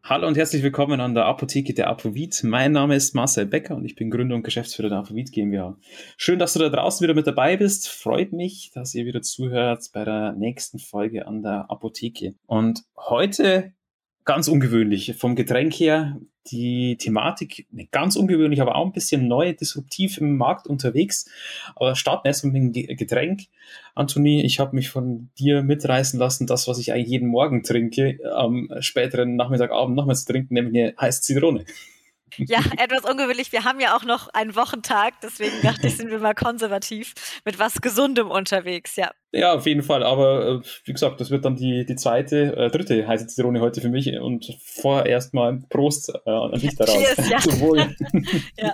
Hallo und herzlich willkommen an der Apotheke der Apovit. Mein Name ist Marcel Becker und ich bin Gründer und Geschäftsführer der Apovit GmbH. Schön, dass du da draußen wieder mit dabei bist. Freut mich, dass ihr wieder zuhört bei der nächsten Folge an der Apotheke. Und heute ganz ungewöhnlich vom Getränk her. Die Thematik, nicht ganz ungewöhnlich, aber auch ein bisschen neu, disruptiv im Markt unterwegs. Aber starten erst mit dem Getränk. Anthony, ich habe mich von dir mitreißen lassen, das, was ich eigentlich jeden Morgen trinke, am späteren Nachmittagabend nochmal zu trinken, nämlich eine heiße Zitrone. Ja, etwas ungewöhnlich. Wir haben ja auch noch einen Wochentag, deswegen dachte ich, sind wir mal konservativ mit was Gesundem unterwegs, ja. Ja, auf jeden Fall. Aber wie gesagt, das wird dann die dritte heiße Zitrone heute für mich. Und vorher erstmal Prost an dich daraus. Cheers, ja. Zum Wohl. Ja.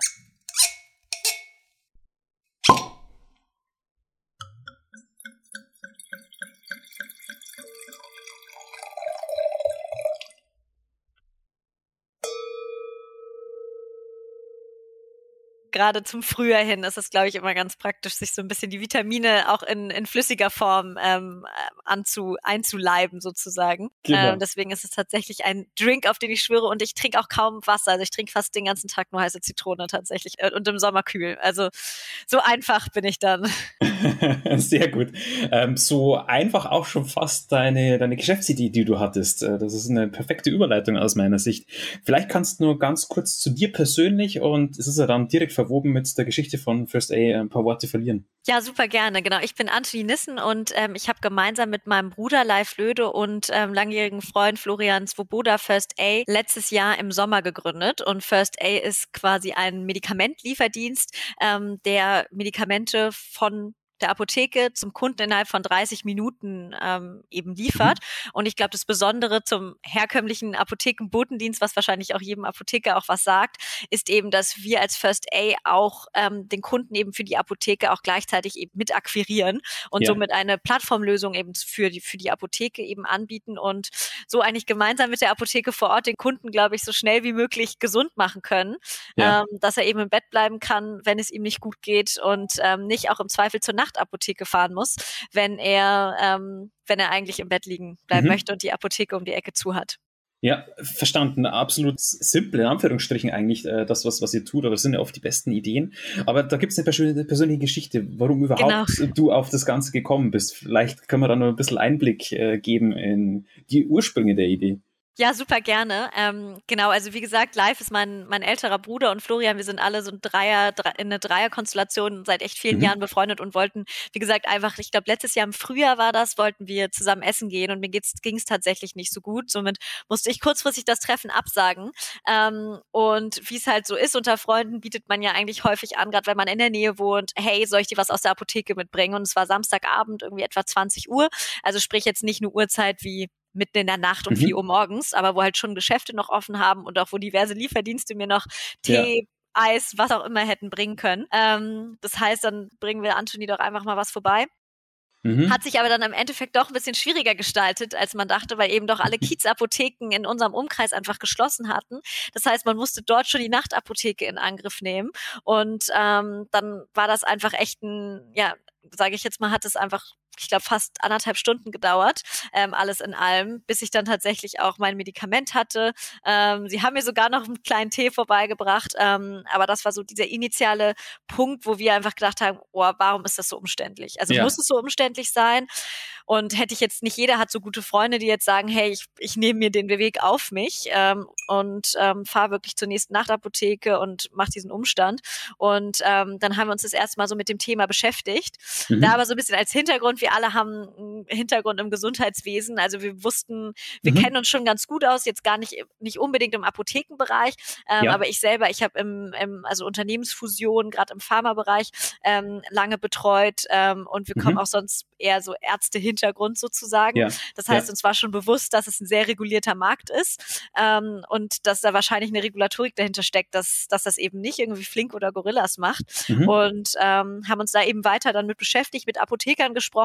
Gerade zum Frühjahr hin ist es, glaube ich, immer ganz praktisch, sich so ein bisschen die Vitamine auch in flüssiger Form einzuleiben sozusagen. Genau. Deswegen ist es tatsächlich ein Drink, auf den ich schwöre, und ich trinke auch kaum Wasser. Also ich trinke fast den ganzen Tag nur heiße Zitrone tatsächlich und im Sommer kühl. Also so einfach bin ich dann. Sehr gut. So einfach auch schon fast deine Geschäftsidee, die du hattest. Das ist eine perfekte Überleitung aus meiner Sicht. Vielleicht kannst du nur ganz kurz zu dir persönlich, und es ist ja dann direkt verwoben mit der Geschichte von First A, ein paar Worte verlieren. Ja, super gerne. Genau. Ich bin Anthony Nissen und ich habe gemeinsam mit meinem Bruder Leif Löde und langjährigen Freund Florian Swoboda First A letztes Jahr im Sommer gegründet. Und First A ist quasi ein Medikamentlieferdienst, der Medikamente von der Apotheke zum Kunden innerhalb von 30 Minuten eben liefert. Und ich glaube, das Besondere zum herkömmlichen Apothekenbotendienst, was wahrscheinlich auch jedem Apotheker auch was sagt, ist eben, dass wir als First A auch den Kunden eben für die Apotheke auch gleichzeitig eben mit akquirieren und Ja. somit eine Plattformlösung eben für die Apotheke eben anbieten und so eigentlich gemeinsam mit der Apotheke vor Ort den Kunden, glaube ich, so schnell wie möglich gesund machen können, Ja. dass er eben im Bett bleiben kann, wenn es ihm nicht gut geht und nicht auch im Zweifel zur Nachtapotheke fahren muss, wenn er eigentlich im Bett liegen bleiben möchte und die Apotheke um die Ecke zu hat. Ja, verstanden. Absolut simple, in Anführungsstrichen eigentlich, das, was ihr tut, aber das sind ja oft die besten Ideen. Aber da gibt es eine persönliche Geschichte, warum Genau. überhaupt du auf das Ganze gekommen bist. Vielleicht können wir da noch ein bisschen Einblick geben in die Ursprünge der Idee. Ja, super gerne. Genau, also wie gesagt, Leif ist mein älterer Bruder und Florian, wir sind alle so in eine Dreierkonstellation seit echt vielen Jahren befreundet und wollten, wie gesagt, einfach, ich glaube, letztes Jahr im Frühjahr war das, wollten wir zusammen essen gehen und mir ging es tatsächlich nicht so gut. Somit musste ich kurzfristig das Treffen absagen. Und wie es halt so ist unter Freunden, bietet man ja eigentlich häufig an, gerade wenn man in der Nähe wohnt, hey, soll ich dir was aus der Apotheke mitbringen? Und es war Samstagabend, irgendwie etwa 20 Uhr. Also sprich jetzt nicht eine Uhrzeit wie mitten in der Nacht um 4 Uhr morgens, aber wo halt schon Geschäfte noch offen haben und auch wo diverse Lieferdienste mir noch Ja. Tee, Eis, was auch immer hätten bringen können. Das heißt, dann bringen wir Anthony doch einfach mal was vorbei. Hat sich aber dann im Endeffekt doch ein bisschen schwieriger gestaltet, als man dachte, weil eben doch alle Kiezapotheken in unserem Umkreis einfach geschlossen hatten. Das heißt, man musste dort schon die Nachtapotheke in Angriff nehmen. Und dann war das einfach echt sage ich jetzt mal, hat es einfach, ich glaube, fast 1,5 Stunden gedauert, alles in allem, bis ich dann tatsächlich auch mein Medikament hatte. Sie haben mir sogar noch einen kleinen Tee vorbeigebracht, aber das war so dieser initiale Punkt, wo wir einfach gedacht haben, oh, warum ist das so umständlich? Also Ja. muss es so umständlich sein? Und hätte ich jetzt nicht, jeder hat so gute Freunde, die jetzt sagen, hey, ich nehme mir den Weg auf mich und fahre wirklich zur nächsten Nachtapotheke und mache diesen Umstand. Und dann haben wir uns das erste Mal so mit dem Thema beschäftigt. Da aber so ein bisschen als Hintergrund, wir alle haben einen Hintergrund im Gesundheitswesen. Also wir wussten, wir kennen uns schon ganz gut aus, jetzt gar nicht unbedingt im Apothekenbereich, Ja. aber ich habe also Unternehmensfusion, gerade im Pharmabereich, lange betreut und wir kommen auch sonst eher so Ärzte-Hintergrund sozusagen. Ja. Das heißt, uns war schon bewusst, dass es ein sehr regulierter Markt ist und dass da wahrscheinlich eine Regulatorik dahinter steckt, dass das eben nicht irgendwie Flink oder Gorillas macht. Und haben uns da eben weiter dann mit beschäftigt, mit Apothekern gesprochen.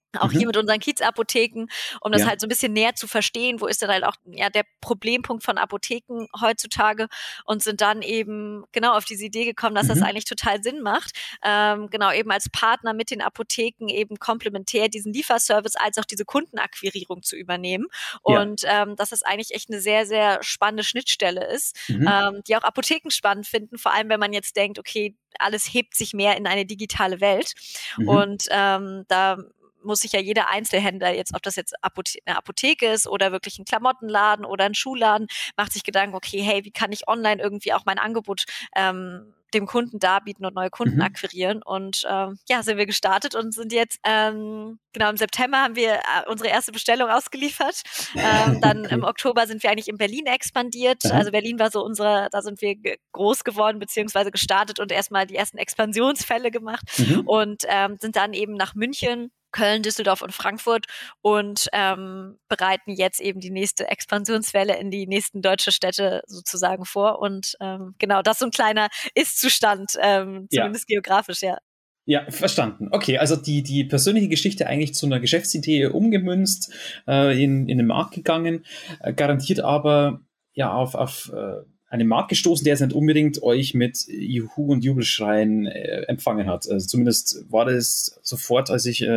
Auch hier mit unseren Kiezapotheken, um das halt so ein bisschen näher zu verstehen, wo ist denn halt auch der Problempunkt von Apotheken heutzutage, und sind dann eben genau auf diese Idee gekommen, dass das eigentlich total Sinn macht, genau eben als Partner mit den Apotheken eben komplementär diesen Lieferservice als auch diese Kundenakquirierung zu übernehmen, und dass das eigentlich echt eine sehr, sehr spannende Schnittstelle ist, die auch Apotheken spannend finden, vor allem wenn man jetzt denkt, okay, alles hebt sich mehr in eine digitale Welt, und da muss sich ja jeder Einzelhändler, jetzt ob das jetzt eine Apotheke ist oder wirklich ein Klamottenladen oder ein Schuhladen, macht sich Gedanken, okay, hey, wie kann ich online irgendwie auch mein Angebot dem Kunden darbieten und neue Kunden akquirieren, und sind wir gestartet und sind jetzt, genau, im September haben wir unsere erste Bestellung ausgeliefert, dann im Oktober sind wir eigentlich in Berlin expandiert, also Berlin war so da sind wir groß geworden beziehungsweise gestartet und erstmal die ersten Expansionsfälle gemacht, und sind dann eben nach München, Köln, Düsseldorf und Frankfurt und bereiten jetzt eben die nächste Expansionswelle in die nächsten deutsche Städte sozusagen vor. Und genau, das ist so ein kleiner Ist-Zustand, zumindest geografisch, ja. Ja, verstanden. Okay, also die persönliche Geschichte eigentlich zu einer Geschäftsidee umgemünzt, in den Markt gegangen, garantiert aber ja auf einen Markt gestoßen, der jetzt nicht unbedingt euch mit Juhu und Jubelschreien empfangen hat. Also zumindest war das sofort, als ich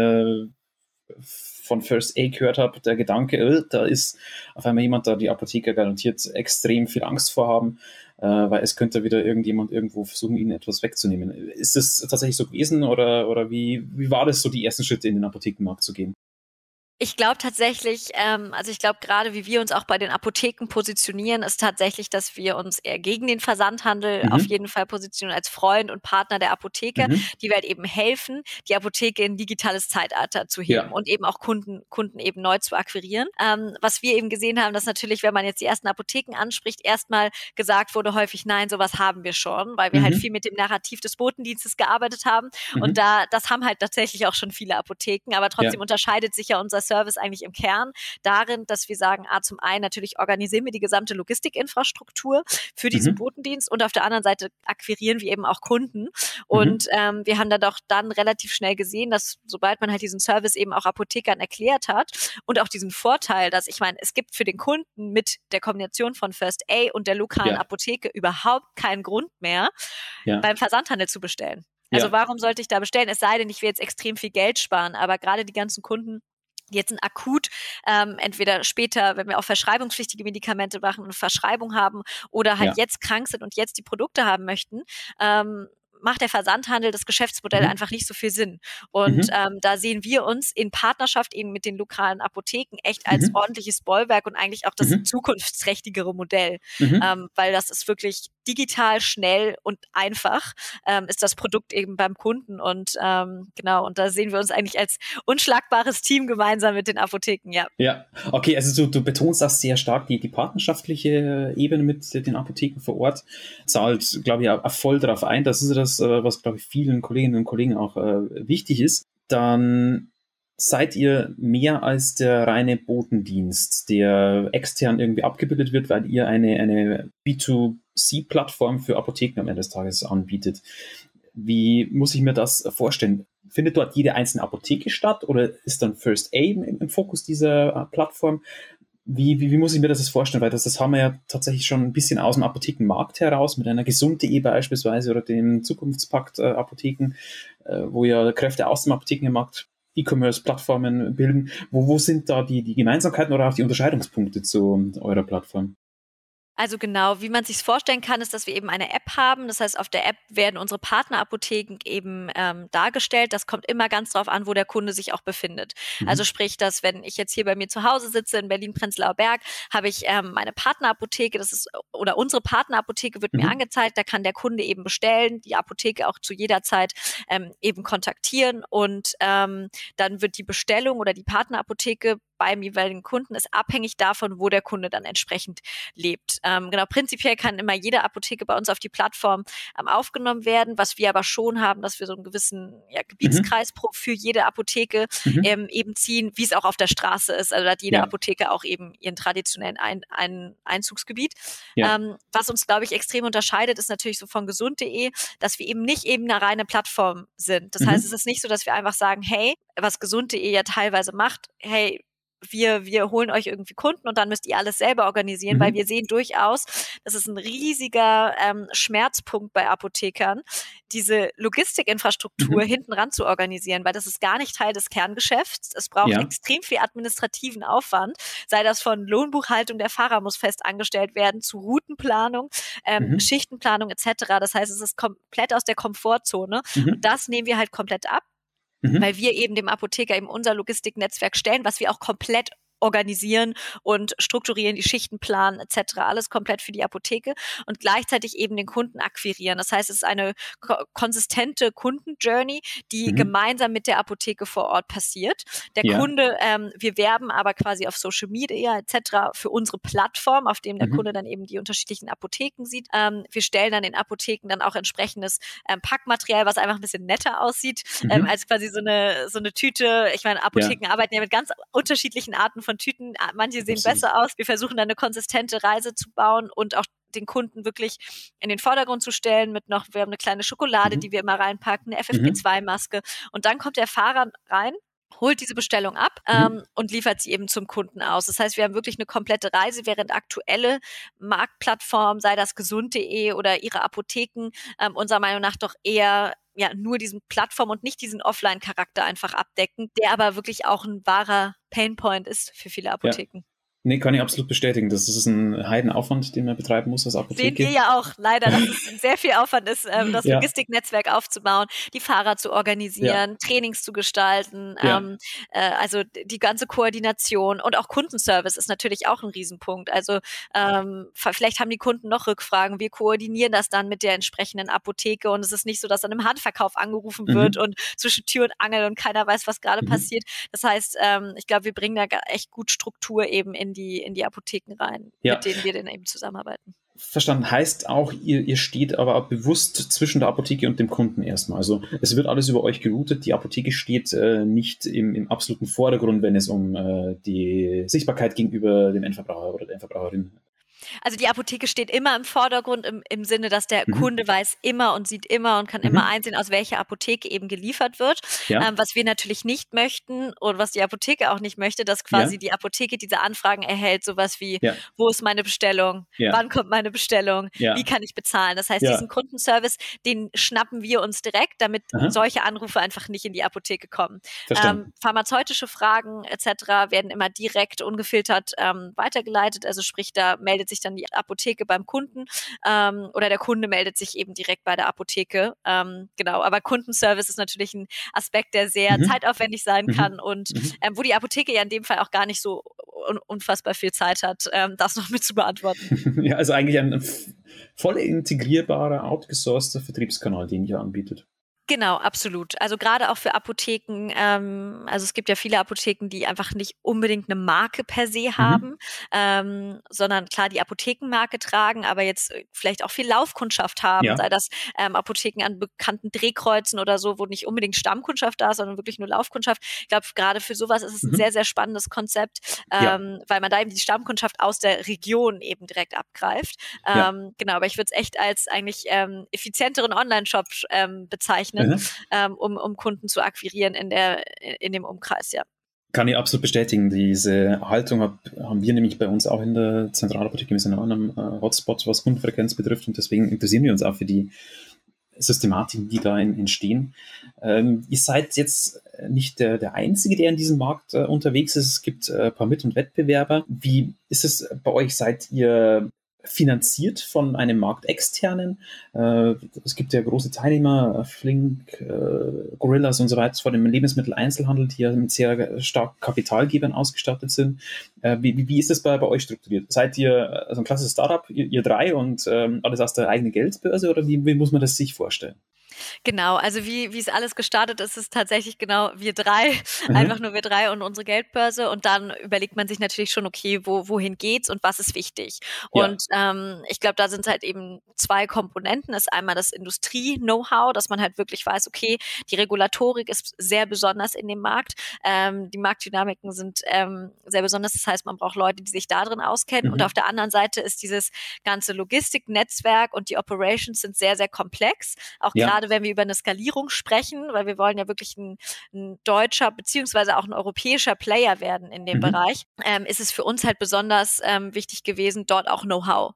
von First A gehört habe, der Gedanke, da ist auf einmal jemand da, die Apotheker garantiert extrem viel Angst vorhaben, weil es könnte wieder irgendjemand irgendwo versuchen, ihnen etwas wegzunehmen. Ist das tatsächlich so gewesen oder wie war das so, die ersten Schritte in den Apothekenmarkt zu gehen? Ich glaube tatsächlich, also ich glaube gerade, wie wir uns auch bei den Apotheken positionieren, ist tatsächlich, dass wir uns eher gegen den Versandhandel auf jeden Fall positionieren als Freund und Partner der Apotheke, die wir halt eben helfen, die Apotheke in digitales Zeitalter zu heben und eben auch Kunden eben neu zu akquirieren. Was wir eben gesehen haben, dass natürlich, wenn man jetzt die ersten Apotheken anspricht, erstmal gesagt wurde häufig, nein, sowas haben wir schon, weil wir halt viel mit dem Narrativ des Botendienstes gearbeitet haben, und das haben halt tatsächlich auch schon viele Apotheken, aber trotzdem unterscheidet sich ja unser Service eigentlich im Kern darin, dass wir sagen, zum einen natürlich organisieren wir die gesamte Logistikinfrastruktur für diesen Botendienst, und auf der anderen Seite akquirieren wir eben auch Kunden. Und wir haben dann relativ schnell gesehen, dass sobald man halt diesen Service eben auch Apothekern erklärt hat und auch diesen Vorteil, dass, ich meine, es gibt für den Kunden mit der Kombination von First A und der lokalen Apotheke überhaupt keinen Grund mehr, beim Versandhandel zu bestellen. Also warum sollte ich da bestellen? Es sei denn, ich will jetzt extrem viel Geld sparen, aber gerade die ganzen Kunden, die jetzt akut entweder später, wenn wir auch verschreibungspflichtige Medikamente machen, eine Verschreibung haben oder halt jetzt krank sind und jetzt die Produkte haben möchten, macht der Versandhandel, das Geschäftsmodell einfach nicht so viel Sinn. Und da sehen wir uns in Partnerschaft eben mit den lokalen Apotheken echt als ordentliches Bollwerk und eigentlich auch das zukunftsträchtigere Modell, weil das ist wirklich digital, schnell und einfach ist das Produkt eben beim Kunden, und genau, und da sehen wir uns eigentlich als unschlagbares Team gemeinsam mit den Apotheken, Ja, okay, also du betonst das sehr stark, die partnerschaftliche Ebene mit den Apotheken vor Ort, zahlt, glaube ich, auch voll darauf ein. Das ist das, was, glaube ich, vielen Kolleginnen und Kollegen auch wichtig ist. Dann seid ihr mehr als der reine Botendienst, der extern irgendwie abgebildet wird, weil ihr eine B2C-Plattform für Apotheken am Ende des Tages anbietet. Wie muss ich mir das vorstellen? Findet dort jede einzelne Apotheke statt oder ist dann First A im Fokus dieser Plattform? Wie muss ich mir das vorstellen? Weil das haben wir ja tatsächlich schon ein bisschen aus dem Apothekenmarkt heraus, mit einer Gesund.de beispielsweise oder dem Zukunftspakt Apotheken, wo ja Kräfte aus dem Apothekenmarkt E-Commerce-Plattformen bilden. Wo sind da die Gemeinsamkeiten oder auch die Unterscheidungspunkte zu eurer Plattform? Also genau, wie man sich vorstellen kann, ist, dass wir eben eine App haben. Das heißt, auf der App werden unsere Partnerapotheken eben dargestellt. Das kommt immer ganz drauf an, wo der Kunde sich auch befindet. Also sprich, dass wenn ich jetzt hier bei mir zu Hause sitze in Berlin-Prenzlauer Berg, habe ich meine Partnerapotheke, oder unsere Partnerapotheke wird mir angezeigt. Da kann der Kunde eben bestellen, die Apotheke auch zu jeder Zeit eben kontaktieren, und dann wird die Bestellung oder die Partnerapotheke beim jeweiligen Kunden ist abhängig davon, wo der Kunde dann entsprechend lebt. Genau, prinzipiell kann immer jede Apotheke bei uns auf die Plattform aufgenommen werden, was wir aber schon haben, dass wir so einen gewissen Gebietskreis für jede Apotheke eben ziehen, wie es auch auf der Straße ist. Also da hat jede Apotheke auch eben ihren traditionellen Einzugsgebiet. Was uns, glaube ich, extrem unterscheidet, ist natürlich so von gesund.de, dass wir eben nicht eben eine reine Plattform sind. Das heißt, es ist nicht so, dass wir einfach sagen, hey, was gesund.de ja teilweise macht, hey, wir holen euch irgendwie Kunden und dann müsst ihr alles selber organisieren, weil wir sehen durchaus, das ist ein riesiger Schmerzpunkt bei Apothekern, diese Logistikinfrastruktur hinten ran zu organisieren, weil das ist gar nicht Teil des Kerngeschäfts. Es braucht extrem viel administrativen Aufwand, sei das von Lohnbuchhaltung, der Fahrer muss fest angestellt werden, zu Routenplanung, Schichtenplanung etc. Das heißt, es ist komplett aus der Komfortzone und das nehmen wir halt komplett ab. Weil wir eben dem Apotheker eben unser Logistiknetzwerk stellen, was wir auch komplett organisieren und strukturieren, die Schichten planen etc. Alles komplett für die Apotheke und gleichzeitig eben den Kunden akquirieren. Das heißt, es ist eine konsistente Kundenjourney, die gemeinsam mit der Apotheke vor Ort passiert. Der Kunde, wir werben aber quasi auf Social Media etc. für unsere Plattform, auf dem der Kunde dann eben die unterschiedlichen Apotheken sieht. Wir stellen dann den Apotheken dann auch entsprechendes Packmaterial, was einfach ein bisschen netter aussieht, als quasi so eine Tüte. Ich meine, Apotheken arbeiten ja mit ganz unterschiedlichen Arten von Tüten. Manche sehen besser aus. Wir versuchen dann eine konsistente Reise zu bauen und auch den Kunden wirklich in den Vordergrund zu stellen wir haben eine kleine Schokolade, die wir immer reinpacken, eine FFP2-Maske und dann kommt der Fahrer rein, holt diese Bestellung ab und liefert sie eben zum Kunden aus. Das heißt, wir haben wirklich eine komplette Reise, während aktuelle Marktplattformen, sei das gesund.de oder ihre Apotheken, unserer Meinung nach doch eher nur diesen Plattform und nicht diesen Offline-Charakter einfach abdecken, der aber wirklich auch ein wahrer Painpoint ist für viele Apotheken. Nee, kann ich absolut bestätigen. Das ist ein Heidenaufwand, den man betreiben muss als Apotheke. Sehen wir ja auch leider, dass es sehr viel Aufwand ist, das Logistiknetzwerk aufzubauen, die Fahrer zu organisieren, Trainings zu gestalten, also die ganze Koordination und auch Kundenservice ist natürlich auch ein Riesenpunkt. Also vielleicht haben die Kunden noch Rückfragen. Wir koordinieren das dann mit der entsprechenden Apotheke und es ist nicht so, dass dann im Handverkauf angerufen wird und zwischen Tür und Angel und keiner weiß, was gerade passiert. Das heißt, ich glaube, wir bringen da echt gut Struktur eben in die Apotheken rein, mit denen wir dann eben zusammenarbeiten. Verstanden. Heißt auch, ihr steht aber auch bewusst zwischen der Apotheke und dem Kunden erstmal. Also es wird alles über euch geroutet. Die Apotheke steht nicht im absoluten Vordergrund, wenn es um die Sichtbarkeit gegenüber dem Endverbraucher oder der Endverbraucherin. Also die Apotheke steht immer im Vordergrund im Sinne, dass der Kunde weiß immer und sieht immer und kann immer einsehen, aus welcher Apotheke eben geliefert wird. Was wir natürlich nicht möchten und was die Apotheke auch nicht möchte, dass quasi die Apotheke diese Anfragen erhält, sowas wie, wo ist meine Bestellung? Wann kommt meine Bestellung? Wie kann ich bezahlen? Das heißt, diesen Kundenservice, den schnappen wir uns direkt, damit solche Anrufe einfach nicht in die Apotheke kommen. Pharmazeutische Fragen etc. werden immer direkt, ungefiltert weitergeleitet. Also sprich, da meldet sich dann die Apotheke beim Kunden oder der Kunde meldet sich eben direkt bei der Apotheke. Genau, aber Kundenservice ist natürlich ein Aspekt, der sehr zeitaufwendig sein kann und wo die Apotheke ja in dem Fall auch gar nicht so unfassbar viel Zeit hat, das noch mit zu beantworten. Ja, also eigentlich ein voll integrierbarer, outgesourceter Vertriebskanal, den ihr anbietet. Genau, absolut. Also gerade auch für Apotheken, also es gibt ja viele Apotheken, die einfach nicht unbedingt eine Marke per se haben, sondern klar die Apothekenmarke tragen, aber jetzt vielleicht auch viel Laufkundschaft haben, sei das Apotheken an bekannten Drehkreuzen oder so, wo nicht unbedingt Stammkundschaft da ist, sondern wirklich nur Laufkundschaft. Ich glaube, gerade für sowas ist es ein sehr, sehr spannendes Konzept, weil man da eben die Stammkundschaft aus der Region eben direkt abgreift. Genau, aber ich würde es echt als eigentlich effizienteren Online-Shop bezeichnen. Um Kunden zu akquirieren in dem Umkreis, Kann ich absolut bestätigen. Diese Haltung haben wir nämlich bei uns auch in der Zentralapotheke. Wir sind auch einem Hotspot, was Kundenfrequenz betrifft und deswegen interessieren wir uns auch für die Systematiken, die da entstehen. Ihr seid jetzt nicht der Einzige, der in diesem Markt unterwegs ist. Es gibt ein paar Mit- und Wettbewerber. Wie ist es bei euch? Seid ihr finanziert von einem Marktexternen? Es gibt ja große Teilnehmer, Flink, Gorillas und so weiter vor dem Lebensmitteleinzelhandel, die ja mit sehr starken Kapitalgebern ausgestattet sind. Wie ist das bei euch strukturiert? Seid ihr also ein klassisches Startup, ihr drei und alles aus der eigenen Geldbörse oder wie muss man das sich vorstellen? Genau, also wie es alles gestartet ist, ist tatsächlich genau wir drei, einfach nur wir drei und unsere Geldbörse und dann überlegt man sich natürlich schon, okay, wohin geht's und was ist wichtig? Ja. Und ich glaube, da sind halt eben zwei Komponenten. Das ist einmal das Industrie-Know-how, dass man halt wirklich weiß, okay, die Regulatorik ist sehr besonders in dem Markt, die Marktdynamiken sind sehr besonders, das heißt, man braucht Leute, die sich da drin auskennen und auf der anderen Seite ist dieses ganze Logistiknetzwerk und die Operations sind sehr, sehr komplex, auch gerade wenn wir über eine Skalierung sprechen, weil wir wollen ja wirklich ein deutscher beziehungsweise auch ein europäischer Player werden in dem Bereich, ist es für uns halt besonders wichtig gewesen, dort auch Know-how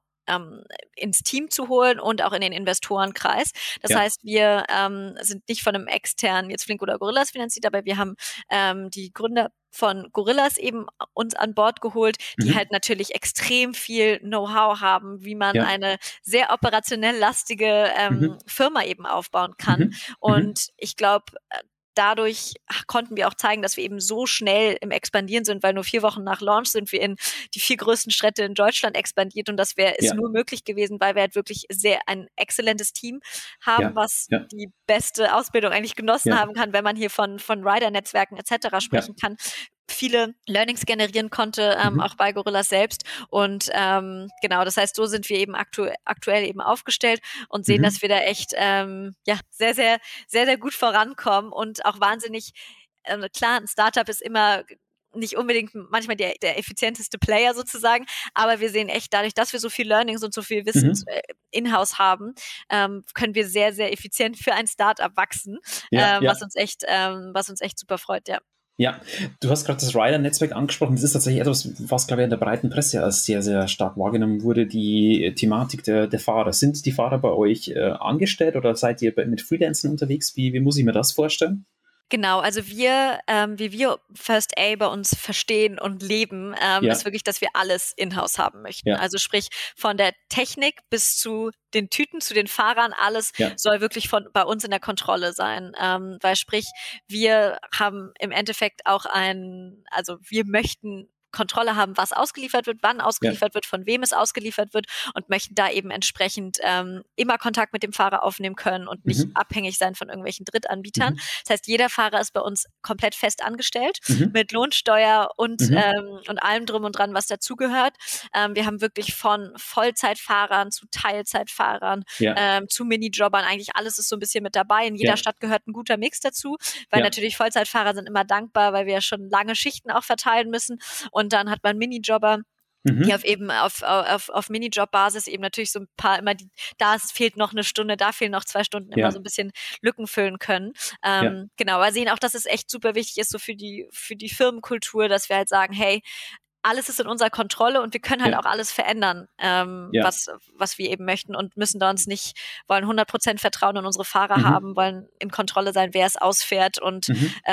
ins Team zu holen und auch in den Investorenkreis. Das heißt, wir sind nicht von einem externen, jetzt Flink oder Gorillas finanziert, aber wir haben die Gründer von Gorillas eben uns an Bord geholt, die halt natürlich extrem viel Know-how haben, wie man eine sehr operationell lastige Firma eben aufbauen kann. Und ich glaube, dadurch konnten wir auch zeigen, dass wir eben so schnell im Expandieren sind, weil nur 4 Wochen nach Launch sind wir in die 4 größten Städte in Deutschland expandiert und das ist nur möglich gewesen, weil wir halt wirklich ein exzellentes Team haben, was die beste Ausbildung eigentlich genossen haben kann, wenn man hier von Rider-Netzwerken etc. sprechen kann. Viele Learnings generieren konnte, auch bei Gorillas selbst. Und genau, das heißt, so sind wir eben aktuell eben aufgestellt und sehen, dass wir da echt sehr, sehr, sehr, sehr gut vorankommen und auch wahnsinnig, klar, ein Startup ist immer nicht unbedingt manchmal der effizienteste Player sozusagen, aber wir sehen echt dadurch, dass wir so viel Learnings und so viel Wissen in-house haben, können wir sehr, sehr effizient für ein Startup wachsen, was uns echt super freut, ja. Ja, du hast gerade das Rider-Netzwerk angesprochen. Das ist tatsächlich etwas, was, glaube ich, in der breiten Presse als sehr, sehr stark wahrgenommen wurde, die Thematik der Fahrer. Sind die Fahrer bei euch angestellt oder seid ihr mit Freelancern unterwegs? Wie muss ich mir das vorstellen? Genau, also wie wir First A bei uns verstehen und leben, ist wirklich, dass wir alles in-house haben möchten. Also sprich von der Technik bis zu den Tüten, zu den Fahrern, alles soll wirklich bei uns in der Kontrolle sein. Weil sprich, wir haben im Endeffekt auch wir möchten Kontrolle haben, was ausgeliefert wird, wann ausgeliefert wird, von wem es ausgeliefert wird und möchten da eben entsprechend immer Kontakt mit dem Fahrer aufnehmen können und nicht abhängig sein von irgendwelchen Drittanbietern. Das heißt, jeder Fahrer ist bei uns komplett fest angestellt mit Lohnsteuer und allem drum und dran, was dazugehört. Wir haben wirklich von Vollzeitfahrern zu Teilzeitfahrern zu Minijobbern, eigentlich alles ist so ein bisschen mit dabei. In jeder Stadt gehört ein guter Mix dazu, weil natürlich Vollzeitfahrer sind immer dankbar, weil wir ja schon lange Schichten auch verteilen müssen und dann hat man Minijobber, die auf Minijob-Basis eben natürlich so ein paar immer da fehlt noch eine Stunde, da fehlen noch 2 Stunden, immer so ein bisschen Lücken füllen können. Genau, aber sehen auch, dass es echt super wichtig ist, so für die Firmenkultur, dass wir halt sagen, hey, alles ist in unserer Kontrolle und wir können halt auch alles verändern, was wir eben möchten und müssen da uns nicht, wollen 100% Vertrauen in unsere Fahrer haben, wollen in Kontrolle sein, wer es ausfährt und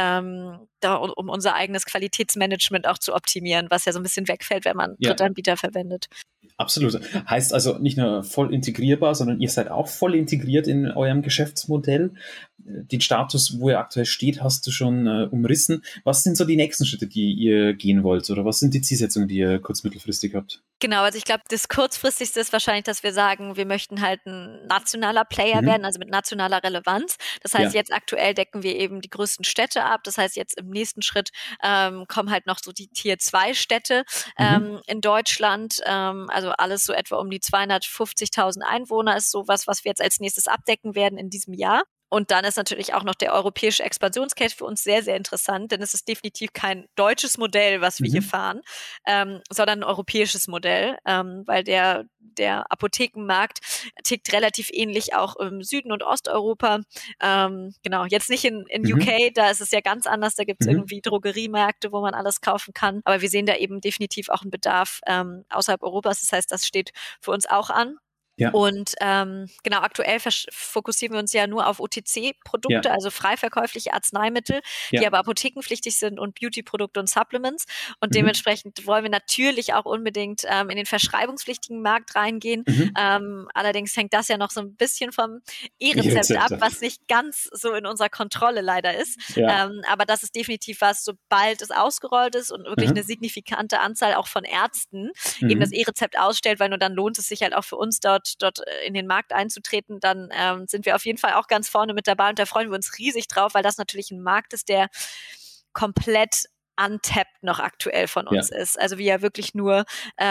um unser eigenes Qualitätsmanagement auch zu optimieren, was ja so ein bisschen wegfällt, wenn man Drittanbieter verwendet. Absolut. Heißt also nicht nur voll integrierbar, sondern ihr seid auch voll integriert in eurem Geschäftsmodell. Den Status, wo ihr aktuell steht, hast du schon umrissen. Was sind so die nächsten Schritte, die ihr gehen wollt? Oder was sind die Zielsetzungen, die ihr mittelfristig habt? Genau, also ich glaube, das kurzfristigste ist wahrscheinlich, dass wir sagen, wir möchten halt ein nationaler Player werden, also mit nationaler Relevanz. Das heißt, jetzt aktuell decken wir eben die größten Städte ab. Das heißt, jetzt im nächsten Schritt kommen halt noch so die Tier-2-Städte in Deutschland. Also alles so etwa um die 250.000 Einwohner ist sowas, was wir jetzt als nächstes abdecken werden in diesem Jahr. Und dann ist natürlich auch noch der europäische Expansionscase für uns sehr, sehr interessant, denn es ist definitiv kein deutsches Modell, was wir hier fahren, sondern ein europäisches Modell, weil der Apothekenmarkt tickt relativ ähnlich auch im Süden und Osteuropa. Genau, jetzt nicht in UK, da ist es ja ganz anders, da gibt es irgendwie Drogeriemärkte, wo man alles kaufen kann. Aber wir sehen da eben definitiv auch einen Bedarf außerhalb Europas. Das heißt, das steht für uns auch an. Ja. Und genau, aktuell fokussieren wir uns ja nur auf OTC-Produkte, also frei verkäufliche Arzneimittel, die aber apothekenpflichtig sind und Beauty-Produkte und Supplements. Und dementsprechend wollen wir natürlich auch unbedingt in den verschreibungspflichtigen Markt reingehen. Allerdings hängt das ja noch so ein bisschen vom E-Rezept ab, was nicht ganz so in unserer Kontrolle leider ist. Aber das ist definitiv was, sobald es ausgerollt ist und wirklich eine signifikante Anzahl auch von Ärzten eben das E-Rezept ausstellt, weil nur dann lohnt es sich halt auch für uns dort dort in den Markt einzutreten, dann sind wir auf jeden Fall auch ganz vorne mit dabei und da freuen wir uns riesig drauf, weil das natürlich ein Markt ist, der komplett untapped noch aktuell von uns ist. Also wir ja wirklich nur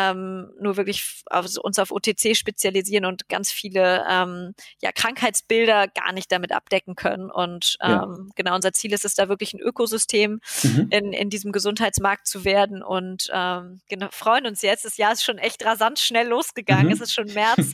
wirklich uns auf OTC spezialisieren und ganz viele Krankheitsbilder gar nicht damit abdecken können. Und genau, unser Ziel ist es, da wirklich ein Ökosystem in diesem Gesundheitsmarkt zu werden und genau, freuen uns jetzt. Das Jahr ist schon echt rasant schnell losgegangen. Es ist schon März.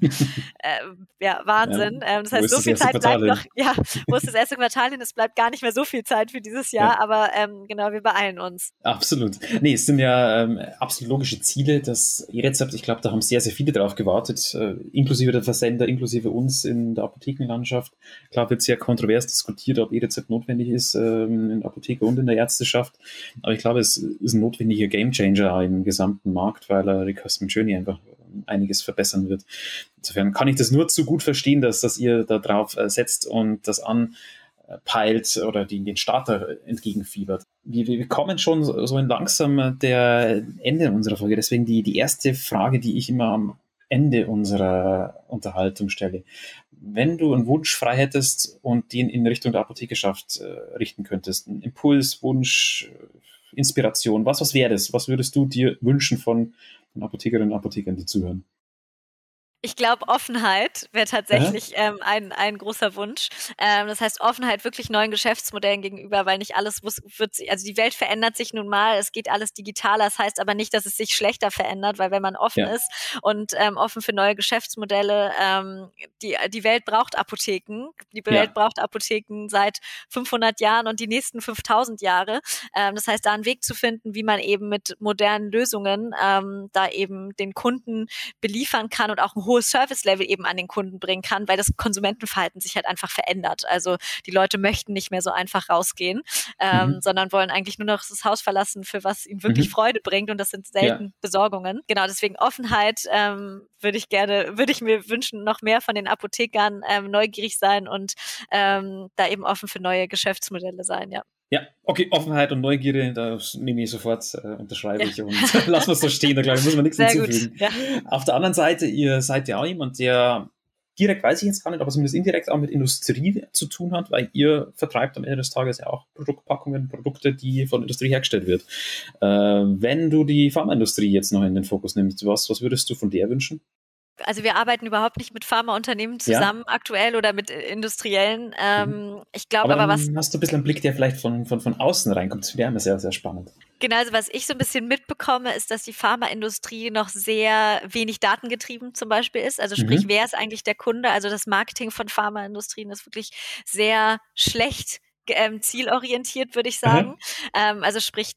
Wahnsinn. Das heißt, so viel Zeit bleibt noch. Ja, wo ist das erste Quartal hin? Es bleibt gar nicht mehr so viel Zeit für dieses Jahr, aber genau, wir beeilen uns. Absolut. Nee, es sind ja absolut logische Ziele. Das E-Rezept, ich glaube, da haben sehr, sehr viele drauf gewartet, inklusive der Versender, inklusive uns in der Apothekenlandschaft. Klar wird sehr kontrovers diskutiert, ob E-Rezept notwendig ist in der Apotheke und in der Ärzteschaft. Aber ich glaube, es ist ein notwendiger Gamechanger im gesamten Markt, weil die Customer Journey einfach einiges verbessern wird. Insofern kann ich das nur zu gut verstehen, dass ihr da drauf setzt und das anpeilt oder den Starter entgegenfiebert. Wir kommen schon so langsam der Ende unserer Folge. Deswegen die erste Frage, die ich immer am Ende unserer Unterhaltung stelle. Wenn du einen Wunsch frei hättest und den in Richtung der Apothekerschaft richten könntest, ein Impuls, Wunsch, Inspiration, was wäre das? Was würdest du dir wünschen von den Apothekerinnen und Apothekern, die zuhören? Ich glaube, Offenheit wäre tatsächlich ein großer Wunsch. Das heißt, Offenheit wirklich neuen Geschäftsmodellen gegenüber, weil nicht alles also die Welt verändert sich nun mal, es geht alles digitaler, das heißt aber nicht, dass es sich schlechter verändert, weil wenn man offen ist und offen für neue Geschäftsmodelle, die Welt braucht Apotheken, die Welt braucht Apotheken seit 500 Jahren und die nächsten 5000 Jahre. Das heißt, da einen Weg zu finden, wie man eben mit modernen Lösungen da eben den Kunden beliefern kann und auch ein hohes Service-Level eben an den Kunden bringen kann, weil das Konsumentenverhalten sich halt einfach verändert. Also die Leute möchten nicht mehr so einfach rausgehen, sondern wollen eigentlich nur noch das Haus verlassen, für was ihnen wirklich Freude bringt und das sind selten Besorgungen. Genau, deswegen Offenheit würde ich mir wünschen, noch mehr von den Apothekern neugierig sein und da eben offen für neue Geschäftsmodelle sein, Ja, okay, Offenheit und Neugierde, das nehme ich sofort, unterschreibe ich und lassen wir es so stehen, da glaube ich, muss man nichts hinzufügen. Ja. Auf der anderen Seite, ihr seid ja auch jemand, der direkt, weiß ich jetzt gar nicht, aber zumindest indirekt auch mit Industrie zu tun hat, weil ihr vertreibt am Ende des Tages ja auch Produktpackungen, Produkte, die von Industrie hergestellt wird. Wenn du die Pharmaindustrie jetzt noch in den Fokus nimmst, was würdest du von der wünschen? Also wir arbeiten überhaupt nicht mit Pharmaunternehmen zusammen aktuell oder mit Industriellen. Ich glaube aber was... Hast du ein bisschen einen Blick, der vielleicht von außen reinkommt? Das wäre immer sehr, sehr spannend. Genau, also was ich so ein bisschen mitbekomme, ist, dass die Pharmaindustrie noch sehr wenig datengetrieben zum Beispiel ist. Also sprich, wer ist eigentlich der Kunde? Also das Marketing von Pharmaindustrien ist wirklich sehr schlecht zielorientiert, würde ich sagen. Also sprich,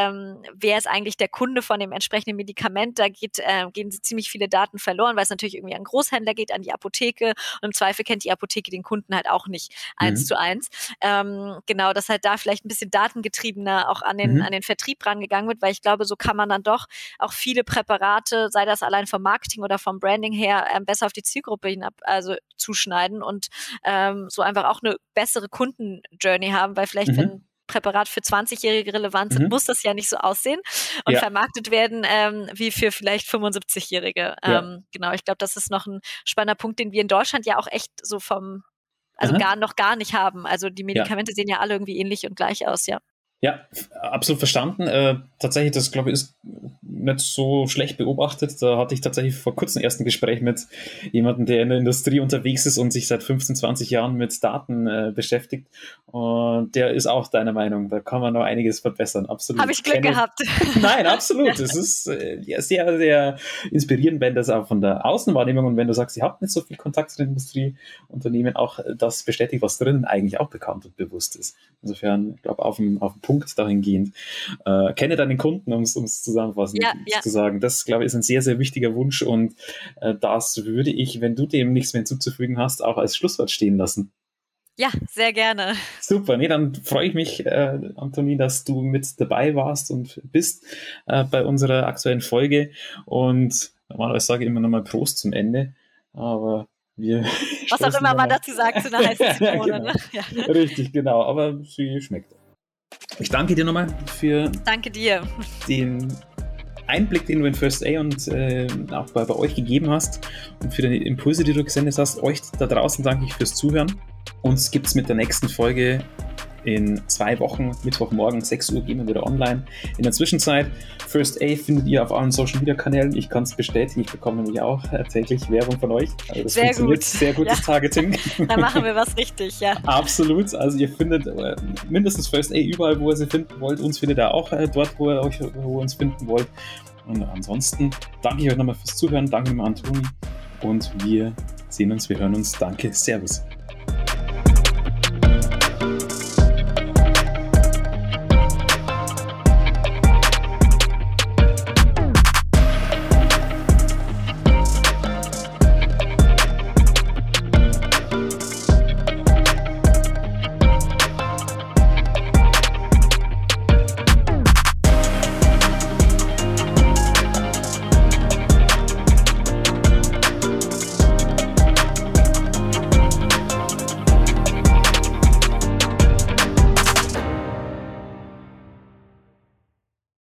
wer ist eigentlich der Kunde von dem entsprechenden Medikament? Da gehen ziemlich viele Daten verloren, weil es natürlich irgendwie an Großhändler geht, an die Apotheke und im Zweifel kennt die Apotheke den Kunden halt auch nicht 1:1. Genau, dass halt da vielleicht ein bisschen datengetriebener auch an den Vertrieb rangegangen wird, weil ich glaube, so kann man dann doch auch viele Präparate, sei das allein vom Marketing oder vom Branding her, besser auf die Zielgruppe zuschneiden und so einfach auch eine bessere Kundenjourney haben, weil vielleicht, wenn Präparat für 20-Jährige relevant sind, muss das ja nicht so aussehen und vermarktet werden wie für vielleicht 75-Jährige. Genau, ich glaube, das ist noch ein spannender Punkt, den wir in Deutschland ja auch echt so noch gar nicht haben. Also die Medikamente sehen ja alle irgendwie ähnlich und gleich aus, Ja, absolut verstanden. Tatsächlich, das glaube ich ist nicht so schlecht beobachtet. Da hatte ich tatsächlich vor kurzem erst ein Gespräch mit jemandem, der in der Industrie unterwegs ist und sich seit 15, 20 Jahren mit Daten beschäftigt. Und der ist auch deiner Meinung, da kann man noch einiges verbessern. Absolut. Habe ich Glück gehabt. Nein, absolut. Es ist sehr, sehr inspirierend, wenn das auch von der Außenwahrnehmung und wenn du sagst, ihr habt nicht so viel Kontakt zu den Industrieunternehmen, auch das bestätigt, was drinnen eigentlich auch bekannt und bewusst ist. Insofern, ich glaube, auf dem Punkt dahingehend. Kenne deinen Kunden, um es zusammenfassend zu sagen. Das, glaube ich, ist ein sehr, sehr wichtiger Wunsch und das würde ich, wenn du dem nichts mehr hinzuzufügen hast, auch als Schlusswort stehen lassen. Ja, sehr gerne. Super, dann freue ich mich, Antonie, dass du mit dabei warst und bist bei unserer aktuellen Folge und normalerweise sage ich immer nochmal Prost zum Ende, aber was auch immer man dazu sagt, zu einer heißen Zitrone. Genau. Ne? Richtig, genau, aber sie schmeckt. Ich danke dir nochmal für danke dir. Den Einblick, den du in First A und auch bei euch gegeben hast und für deine Impulse, die du gesendet hast. Euch da draußen danke ich fürs Zuhören. Uns gibt es mit der nächsten Folge in 2 Wochen, Mittwochmorgen, 6 Uhr gehen wir wieder online. In der Zwischenzeit, First A findet ihr auf allen Social-Media-Kanälen. Ich kann es bestätigen, ich bekomme nämlich auch täglich Werbung von euch. Also das funktioniert sehr gutes Targeting. Da machen wir was richtig, ja. Absolut, also ihr findet mindestens First A überall, wo ihr sie finden wollt. Uns findet ihr auch dort, wo ihr uns finden wollt. Und ansonsten danke ich euch nochmal fürs Zuhören. Danke nochmal an Toni. Und wir sehen uns, wir hören uns. Danke, Servus.